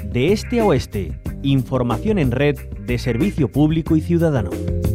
De este a oeste, información en red de servicio público y ciudadano.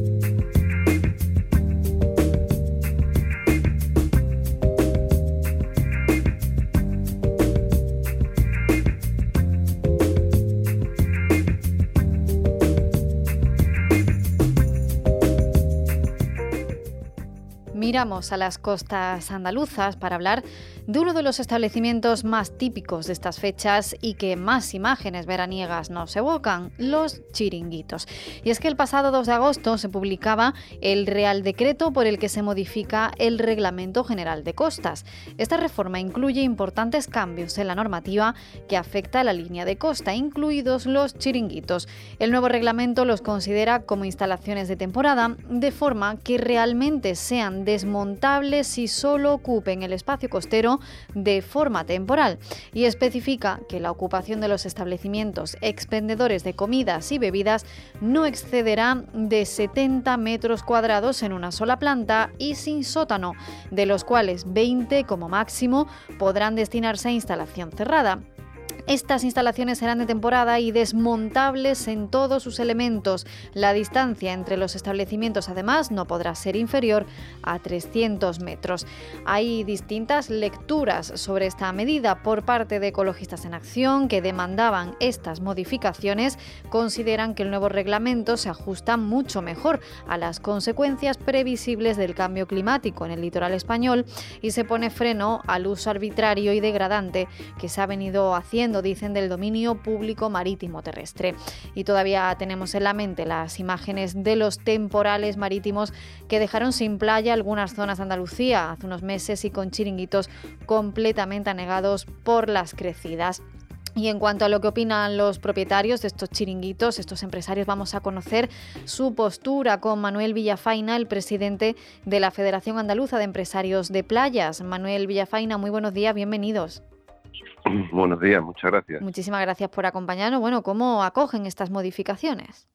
Miramos a las costas andaluzas para hablar de uno de los establecimientos más típicos de estas fechas y que más imágenes veraniegas nos evocan, los chiringuitos. Y es que el pasado 2 de agosto se publicaba el Real Decreto por el que se modifica el Reglamento General de Costas. Esta reforma incluye importantes cambios en la normativa que afecta a la línea de costa, incluidos los chiringuitos. El nuevo reglamento los considera como instalaciones de temporada, de forma que realmente sean desmontables y solo ocupen el espacio costero de forma temporal, y especifica que la ocupación de los establecimientos expendedores de comidas y bebidas no excederá de 70 metros cuadrados en una sola planta y sin sótano, de los cuales 20 como máximo podrán destinarse a instalación cerrada. Estas instalaciones serán de temporada y desmontables en todos sus elementos. La distancia entre los establecimientos, además, no podrá ser inferior a 300 metros. Hay distintas lecturas sobre esta medida por parte de Ecologistas en Acción, que demandaban estas modificaciones. Consideran que el nuevo reglamento se ajusta mucho mejor a las consecuencias previsibles del cambio climático en el litoral español y se pone freno al uso arbitrario y degradante que se ha venido haciendo, dicen, del dominio público marítimo terrestre. Y todavía tenemos en la mente las imágenes de los temporales marítimos que dejaron sin playa algunas zonas de Andalucía hace unos meses y con chiringuitos completamente anegados por las crecidas. Y en cuanto a lo que opinan los propietarios de estos chiringuitos, estos empresarios, vamos a conocer su postura con Manuel Villafaina, el presidente de la Federación Andaluza de Empresarios de Playas. Manuel Villafaina, muy buenos días, bienvenidos. Buenos días, muchas gracias. Muchísimas gracias por acompañarnos. Bueno, ¿cómo acogen estas modificaciones?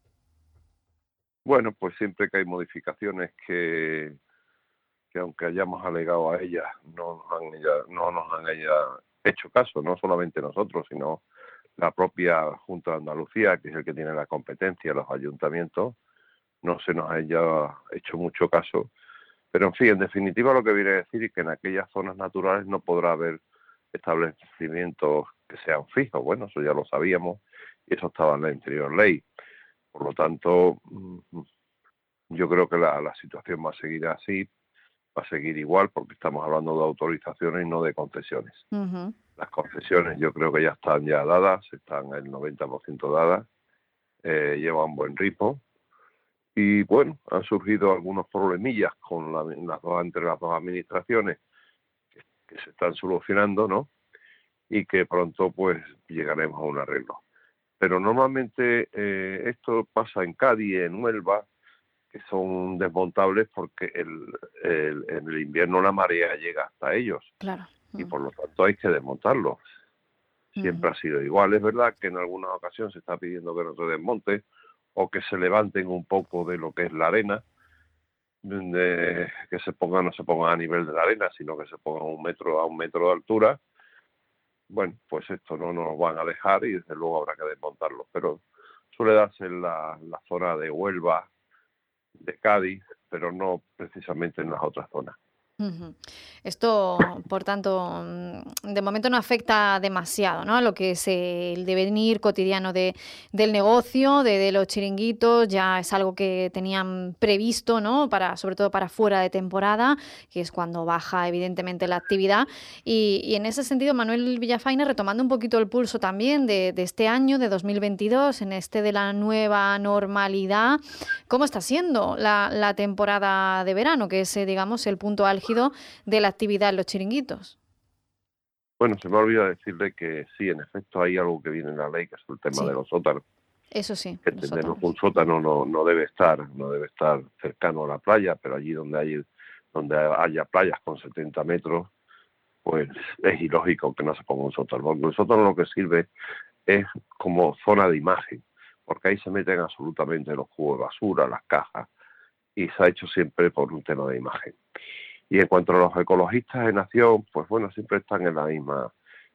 Bueno, pues siempre que hay modificaciones que aunque hayamos alegado a ellas, no nos han hecho caso, no solamente nosotros, sino la propia Junta de Andalucía, que es el que tiene la competencia, los ayuntamientos, no se nos haya hecho mucho caso. Pero en fin, en definitiva lo que viene a decir es que en aquellas zonas naturales no podrá haber establecimientos que sean fijos. Bueno, eso ya lo sabíamos y eso estaba en la anterior ley. Por lo tanto, yo creo que la situación va a seguir así, va a seguir igual, porque estamos hablando de autorizaciones y no de concesiones. Uh-huh. Las concesiones yo creo que ya están dadas, están el 90% dadas, llevan buen ritmo y bueno, han surgido algunos problemillas entre las dos administraciones que se están solucionando, ¿no? Y que pronto pues llegaremos a un arreglo. Pero normalmente esto pasa en Cádiz, en Huelva, que son desmontables porque en el invierno la marea llega hasta ellos. Claro. Y por lo tanto hay que desmontarlos. Siempre ha sido igual. Es verdad que en algunas ocasiones se está pidiendo que no se desmonte o que se levanten un poco de lo que es la arena, que no se pongan a nivel de la arena, sino que se pongan a un metro de altura. Bueno, pues esto no nos van a dejar y desde luego habrá que desmontarlo. Pero suele darse en la zona de Huelva, de Cádiz, pero no precisamente en las otras zonas. Uh-huh. Esto, por tanto, de momento no afecta demasiado, ¿no?, a lo que es el devenir cotidiano del negocio, de los chiringuitos. Ya es algo que tenían previsto, ¿no?, sobre todo para fuera de temporada, que es cuando baja evidentemente la actividad. Y en ese sentido, Manuel Villafaina, retomando un poquito el pulso también de este año, de 2022, en de la nueva normalidad, ¿cómo está siendo la temporada de verano, que es, digamos, el punto álgido de la actividad en los chiringuitos? Bueno, se me ha olvidado decirle que sí, en efecto hay algo que viene en la ley, que es el tema de los sótanos. Eso sí. Que entendemos que un sótano no debe estar cercano a la playa, pero allí donde haya playas con 70 metros, pues es ilógico que no se ponga un sótano. Porque el sótano lo que sirve es como zona de imagen, porque ahí se meten absolutamente los cubos de basura, las cajas, y se ha hecho siempre por un tema de imagen. Y en cuanto a los ecologistas en acción, pues bueno, siempre están en la misma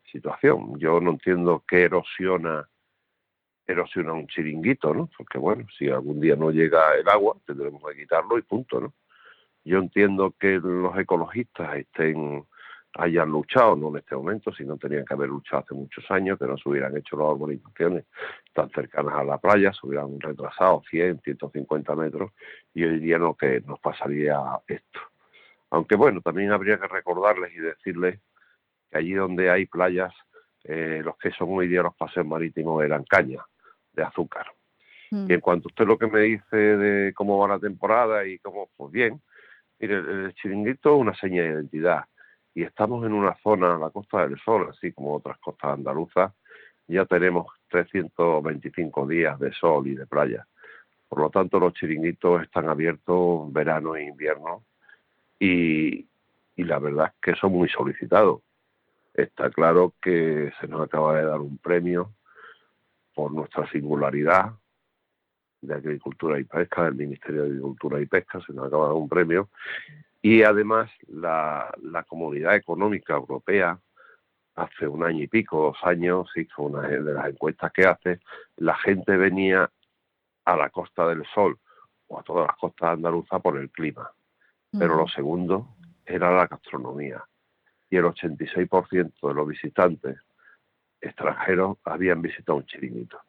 situación. Yo no entiendo qué erosiona un chiringuito, ¿no? Porque bueno, si algún día no llega el agua, tendremos que quitarlo y punto, ¿no? Yo entiendo que los ecologistas hayan luchado, no en este momento, sino tenían que haber luchado hace muchos años, que no se hubieran hecho las urbanizaciones tan cercanas a la playa, se hubieran retrasado 100, 150 metros, y hoy día no que nos pasaría esto. Aunque bueno, también habría que recordarles y decirles que allí donde hay playas, los que son hoy día los paseos marítimos eran cañas de azúcar. Y en cuanto a usted lo que me dice de cómo va la temporada y cómo, pues bien, mire, el chiringuito es una seña de identidad y estamos en una zona, la Costa del Sol, así como otras costas andaluzas, ya tenemos 325 días de sol y de playa. Por lo tanto, los chiringuitos están abiertos verano e invierno y la verdad es que son muy solicitados. Está claro que se nos acaba de dar un premio por nuestra singularidad de Agricultura y Pesca, del Ministerio de Agricultura y Pesca, se nos acaba de dar un premio, y además la Comunidad Económica Europea hace un año y pico, 2 años, hizo una de las encuestas que hace, la gente venía a la Costa del Sol o a todas las costas andaluzas por el clima, pero lo segundo era la gastronomía, y el 86% de los visitantes extranjeros habían visitado un chiringuito.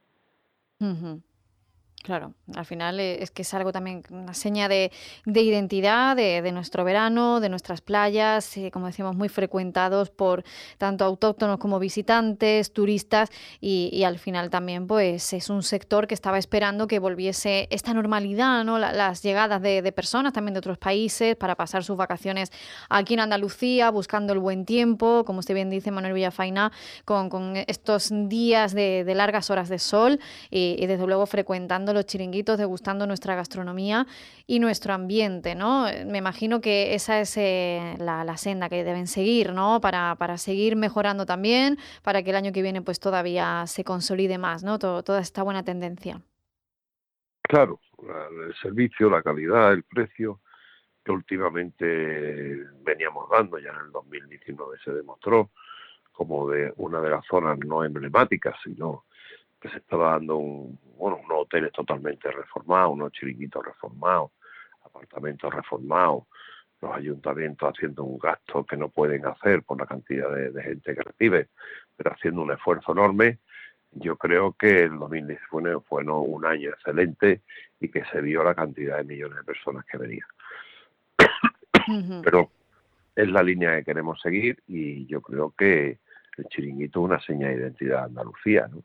Claro, al final es que es algo también, una seña de identidad de nuestro verano, de nuestras playas, como decíamos, muy frecuentados por tanto autóctonos como visitantes, turistas, y al final también pues es un sector que estaba esperando que volviese esta normalidad, ¿no? Las llegadas de personas también de otros países para pasar sus vacaciones aquí en Andalucía, buscando el buen tiempo, como usted bien dice, Manuel Villafaina, con estos días de largas horas de sol y desde luego frecuentando los chiringuitos, degustando nuestra gastronomía y nuestro ambiente, ¿no? Me imagino que esa es la senda que deben seguir, ¿no? Para seguir mejorando también, para que el año que viene pues todavía se consolide más, ¿no? Toda esta buena tendencia. Claro, el servicio, la calidad, el precio que últimamente veníamos dando, ya en el 2019 se demostró como de una de las zonas no emblemáticas, sino que se estaba dando unos hoteles totalmente reformados, unos chiringuitos reformados, apartamentos reformados, los ayuntamientos haciendo un gasto que no pueden hacer por la cantidad de gente que recibe, pero haciendo un esfuerzo enorme. Yo creo que el 2019 fue un año excelente y que se vio la cantidad de millones de personas que venían. Pero es la línea que queremos seguir y yo creo que el chiringuito es una señal de identidad de Andalucía, ¿no?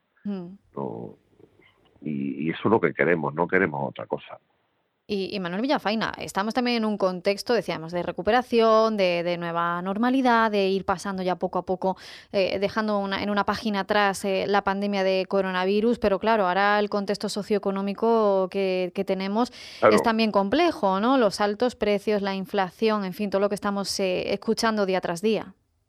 Y eso es lo que queremos, no queremos otra cosa. Y Manuel Villafaina, estamos también en un contexto, decíamos, de recuperación, de nueva normalidad, de ir pasando ya poco a poco, dejando en una página atrás la pandemia de coronavirus, pero claro, ahora el contexto socioeconómico que tenemos es también complejo, ¿no? Los altos precios, la inflación, en fin, todo lo que estamos escuchando día tras día.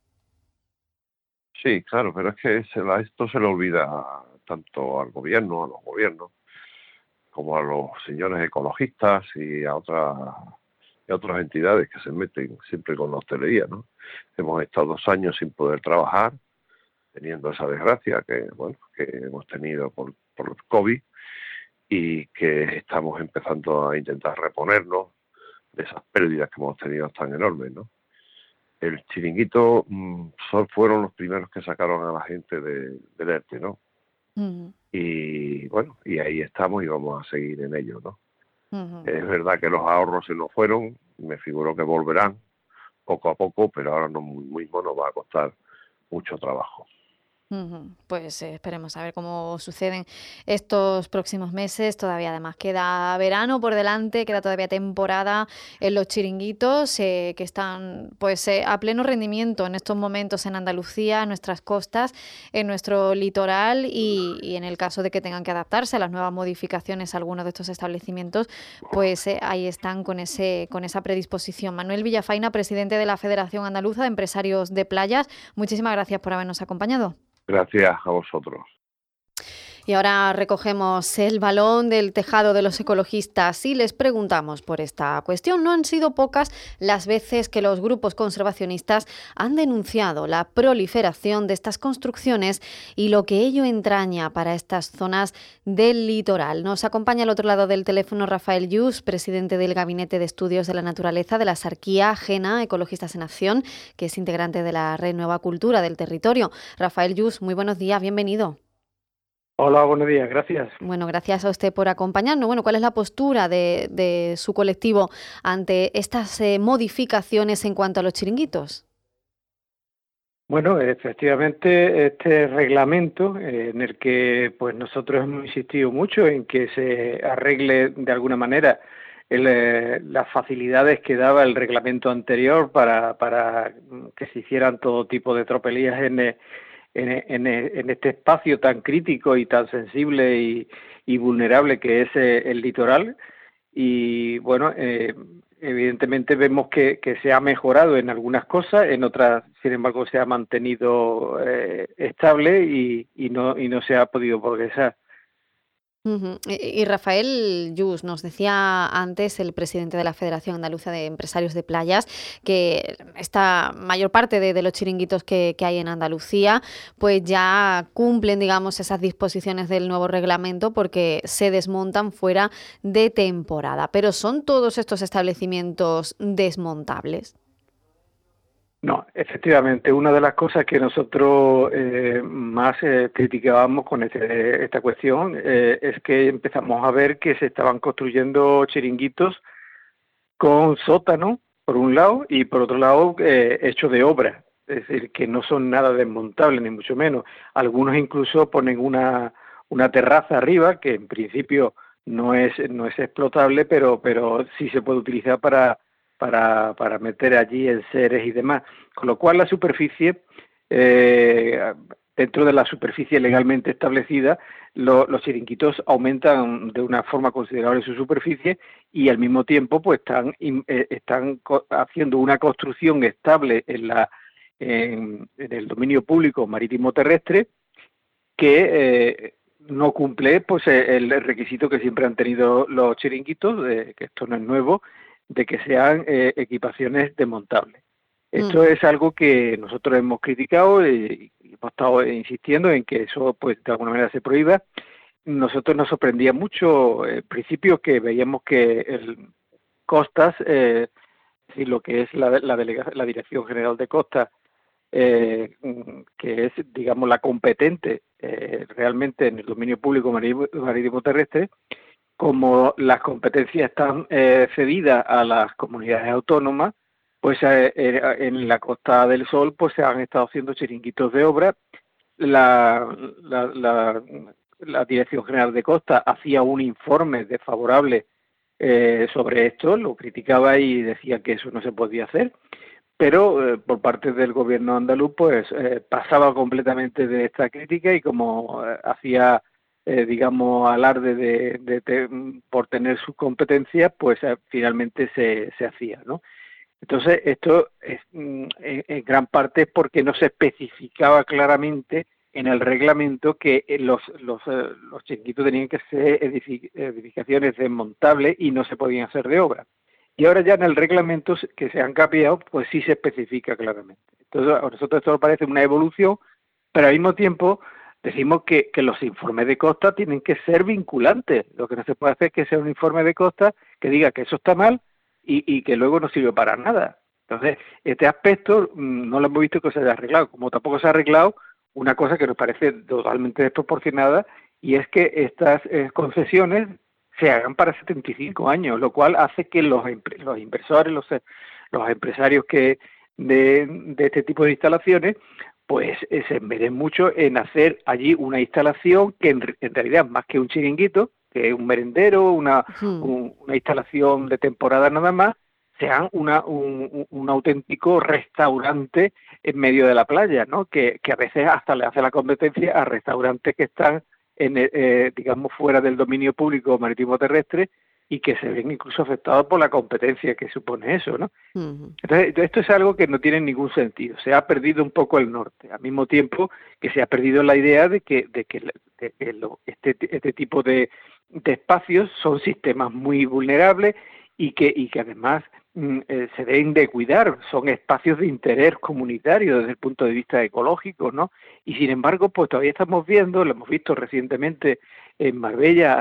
Sí, claro, pero es que esto se le olvida tanto al gobierno, a los gobiernos, como a los señores ecologistas y a otras entidades que se meten siempre con la hostelería, ¿no? Hemos estado 2 años sin poder trabajar, teniendo esa desgracia que hemos tenido por el COVID y que estamos empezando a intentar reponernos de esas pérdidas que hemos tenido tan enormes, ¿no? El chiringuito fueron los primeros que sacaron a la gente del ERTE, ¿no? Y bueno, y ahí estamos y vamos a seguir en ello, ¿no? Es verdad que los ahorros se nos fueron, me figuro que volverán poco a poco, pero ahora mismo nos va a costar mucho trabajo. Pues esperemos a ver cómo suceden estos próximos meses. Todavía además queda verano por delante, queda todavía temporada en los chiringuitos que están pues a pleno rendimiento en estos momentos en Andalucía, en nuestras costas, en nuestro litoral y en el caso de que tengan que adaptarse a las nuevas modificaciones algunos de estos establecimientos, pues ahí están con esa predisposición. Manuel Villafaina, presidente de la Federación Andaluza de Empresarios de Playas, muchísimas gracias por habernos acompañado. Gracias a vosotros. Y ahora recogemos el balón del tejado de los ecologistas y les preguntamos por esta cuestión. No han sido pocas las veces que los grupos conservacionistas han denunciado la proliferación de estas construcciones y lo que ello entraña para estas zonas del litoral. Nos acompaña al otro lado del teléfono Rafael Lluch, presidente del Gabinete de Estudios de la Naturaleza de la Sarquía GENA, Ecologistas en Acción, que es integrante de la Red Nueva Cultura del Territorio. Rafael Lluch, muy buenos días, bienvenido. Hola, buenos días, gracias. Bueno, gracias a usted por acompañarnos. Bueno, ¿cuál es la postura de su colectivo ante estas modificaciones en cuanto a los chiringuitos? Bueno, efectivamente, este reglamento en el que pues nosotros hemos insistido mucho en que se arregle de alguna manera las facilidades que daba el reglamento anterior para que se hicieran todo tipo de tropelías en este espacio tan crítico y tan sensible y vulnerable que es el litoral. Y bueno, evidentemente vemos que se ha mejorado en algunas cosas, en otras, sin embargo, se ha mantenido estable y no se ha podido progresar. Uh-huh. Y Rafael Lluch, nos decía antes el presidente de la Federación Andaluza de Empresarios de Playas que esta mayor parte de los chiringuitos que hay en Andalucía pues ya cumplen, digamos, esas disposiciones del nuevo reglamento porque se desmontan fuera de temporada. Pero ¿son todos estos establecimientos desmontables? No, efectivamente, una de las cosas que nosotros más criticábamos con esta cuestión es que empezamos a ver que se estaban construyendo chiringuitos con sótano, por un lado, y por otro lado, hechos de obra. Es decir, que no son nada desmontables, ni mucho menos. Algunos incluso ponen una terraza arriba, que en principio no es explotable, pero sí se puede utilizar para meter allí enseres y demás. Con lo cual la superficie, dentro de la superficie legalmente establecida, los chiringuitos aumentan de una forma considerable su superficie y al mismo tiempo pues están haciendo una construcción estable en el dominio público marítimo terrestre que no cumple pues el requisito que siempre han tenido los chiringuitos, que esto no es nuevo, de que sean equipaciones desmontables. Esto es algo que nosotros hemos criticado y hemos estado insistiendo en que eso pues de alguna manera se prohíba. Nosotros nos sorprendía mucho al principio que veíamos que Costas, lo que es la Dirección General de Costas, que es, digamos, la competente realmente en el dominio público marítimo terrestre, como las competencias están cedidas a las comunidades autónomas, pues en la Costa del Sol pues se han estado haciendo chiringuitos de obra. La Dirección General de Costa hacía un informe desfavorable sobre esto, lo criticaba y decía que eso no se podía hacer, pero por parte del gobierno andaluz pues pasaba completamente de esta crítica y como hacía digamos, alarde por tener sus competencias, pues finalmente se hacía, ¿no? Entonces, esto es, en gran parte es porque no se especificaba claramente en el reglamento que los chiringuitos tenían que ser edificaciones desmontables y no se podían hacer de obra. Y ahora ya en el reglamento que se han cambiado, pues sí se especifica claramente. Entonces, a nosotros esto nos parece una evolución, pero al mismo tiempo decimos que los informes de costa tienen que ser vinculantes. Lo que no se puede hacer es que sea un informe de costa que diga que eso está mal y que luego no sirve para nada. Entonces, este aspecto no lo hemos visto que se haya arreglado, como tampoco se ha arreglado una cosa que nos parece totalmente desproporcionada, y es que estas concesiones se hagan para 75 años, lo cual hace que los inversores, los empresarios de este tipo de instalaciones, pues se enveden mucho en hacer allí una instalación que en realidad más que un chiringuito, que es un merendero, una instalación de temporada nada más, sean un auténtico restaurante en medio de la playa, ¿no? Que a veces hasta le hace la competencia a restaurantes que están digamos fuera del dominio público marítimo terrestre, y que se ven incluso afectados por la competencia que supone eso, ¿no? Ujú. Entonces, esto es algo que no tiene ningún sentido. Se ha perdido un poco el norte, al mismo tiempo que se ha perdido la idea de que este tipo de espacios son sistemas muy vulnerables y que además se deben de cuidar, son espacios de interés comunitario desde el punto de vista ecológico, ¿no? Y sin embargo, pues todavía estamos viendo, lo hemos visto recientemente en Marbella,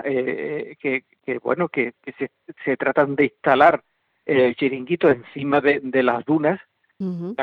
que se tratan de instalar chiringuitos encima de las dunas. Ujú.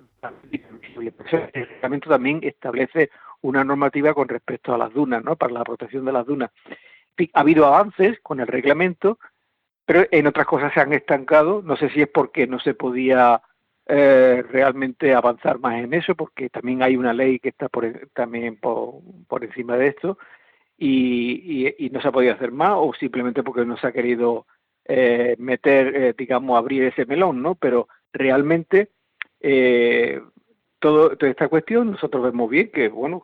El reglamento también establece una normativa con respecto a las dunas, ¿no? Para la protección de las dunas. Ha habido avances con el reglamento, pero en otras cosas se han estancado. No sé si es porque no se podía realmente avanzar más en eso, porque también hay una ley que está también por encima de esto y no se ha podido hacer más, o simplemente porque no se ha querido abrir ese melón, ¿no? Pero realmente toda esta cuestión nosotros vemos bien que, bueno,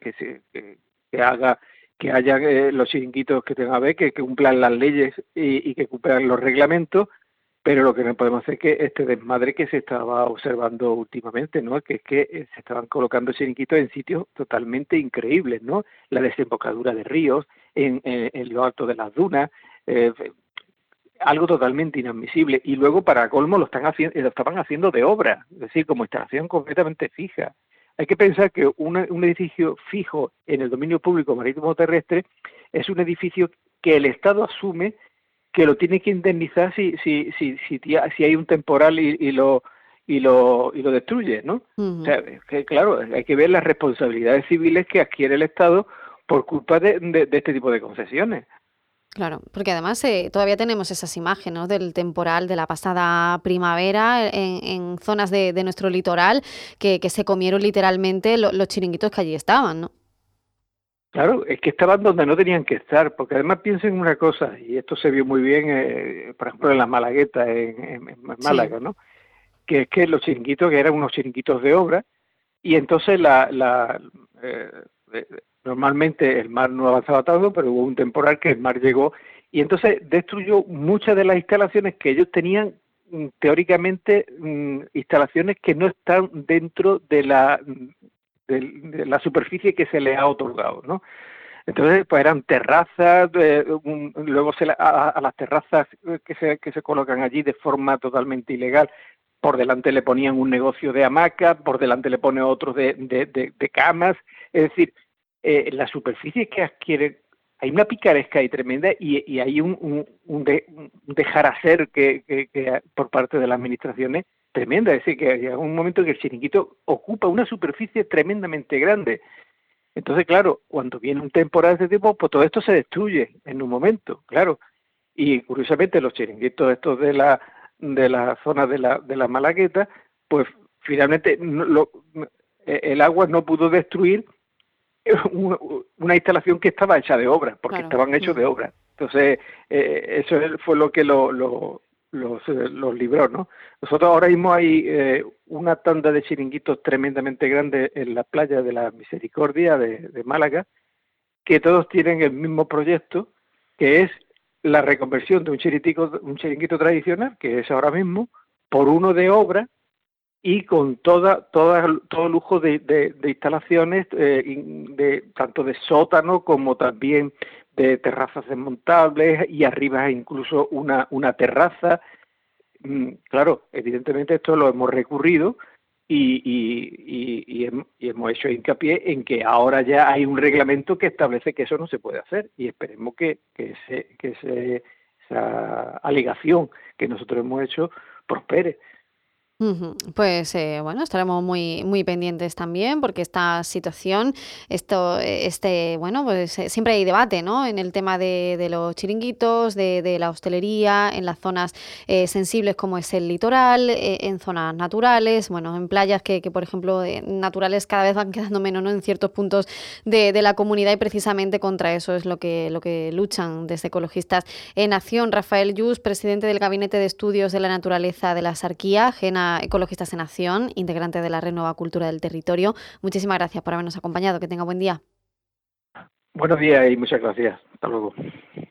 que haya los chiringuitos que tengan a ver, que cumplan las leyes y que cumplan los reglamentos, pero lo que no podemos hacer es que este desmadre que se estaba observando últimamente, ¿no? Que es que se estaban colocando chiringuitos en sitios totalmente increíbles, ¿no? La desembocadura de ríos, en lo alto de las dunas, algo totalmente inadmisible. Y luego, para colmo, lo estaban haciendo de obra, es decir, como instalación completamente fija. Hay que pensar que un edificio fijo en el dominio público marítimo terrestre es un edificio que el Estado asume que lo tiene que indemnizar si hay un temporal y lo destruye, ¿no? Ujú. O sea, que claro, hay que ver las responsabilidades civiles que adquiere el Estado por culpa de este tipo de concesiones. Claro, porque además todavía tenemos esas imágenes, ¿no? Del temporal de la pasada primavera en zonas de nuestro litoral que se comieron literalmente los chiringuitos que allí estaban, ¿no? Claro, es que estaban donde no tenían que estar, porque además piensen una cosa, y esto se vio muy bien, por ejemplo, en la Malagueta, en Sí. Málaga, ¿no? Que es que los chiringuitos, que eran unos chiringuitos de obra, y entonces eh, eh, normalmente el mar no avanzaba tanto, pero hubo un temporal que el mar llegó, y entonces destruyó muchas de las instalaciones que ellos tenían, teóricamente, instalaciones que no están dentro de la superficie que se les ha otorgado, ¿no? Entonces, pues eran terrazas, luego a las terrazas que se colocan allí de forma totalmente ilegal, por delante le ponían un negocio de hamaca, por delante le pone otros de camas, es decir, la superficie que adquieren, hay una picaresca ahí tremenda y hay un dejar hacer que por parte de las administraciones tremenda, es decir, que hay un momento en que el chiringuito ocupa una superficie tremendamente grande. Entonces, claro, cuando viene un temporal de este tipo, pues todo esto se destruye en un momento, claro. Y curiosamente los chiringuitos estos de la zona de la Malagueta, pues finalmente el agua no pudo destruir una instalación que estaba hecha de obra, porque Claro. estaban hechos de obra. Entonces, eso fue lo que los libró, ¿no? Nosotros ahora mismo hay una tanda de chiringuitos tremendamente grandes en la playa de la Misericordia de Málaga, que todos tienen el mismo proyecto, que es la reconversión de un chiringuito tradicional, que es ahora mismo, por uno de obra y con todo lujo de instalaciones, tanto de sótano como también de terrazas desmontables y arriba incluso una terraza. Claro, evidentemente esto lo hemos recurrido y hemos hecho hincapié en que ahora ya hay un reglamento que establece que eso no se puede hacer y esperemos que esa alegación que nosotros hemos hecho prospere. Ujú. Pues bueno, estaremos muy pendientes también porque esta situación, bueno, pues siempre hay debate, ¿no? En el tema de los chiringuitos, de la hostelería, en las zonas sensibles como es el litoral, en zonas naturales, bueno, en playas que por ejemplo, naturales cada vez van quedando menos, ¿no? En ciertos puntos de la comunidad y precisamente contra eso es lo que luchan desde Ecologistas en Acción. Rafael Lluch, presidente del Gabinete de Estudios de la Naturaleza de la Sarquía, GENA Ecologistas en Acción, integrante de la Red Nueva Cultura del Territorio. Muchísimas gracias por habernos acompañado. Que tenga buen día. Buenos días y muchas gracias. Hasta luego.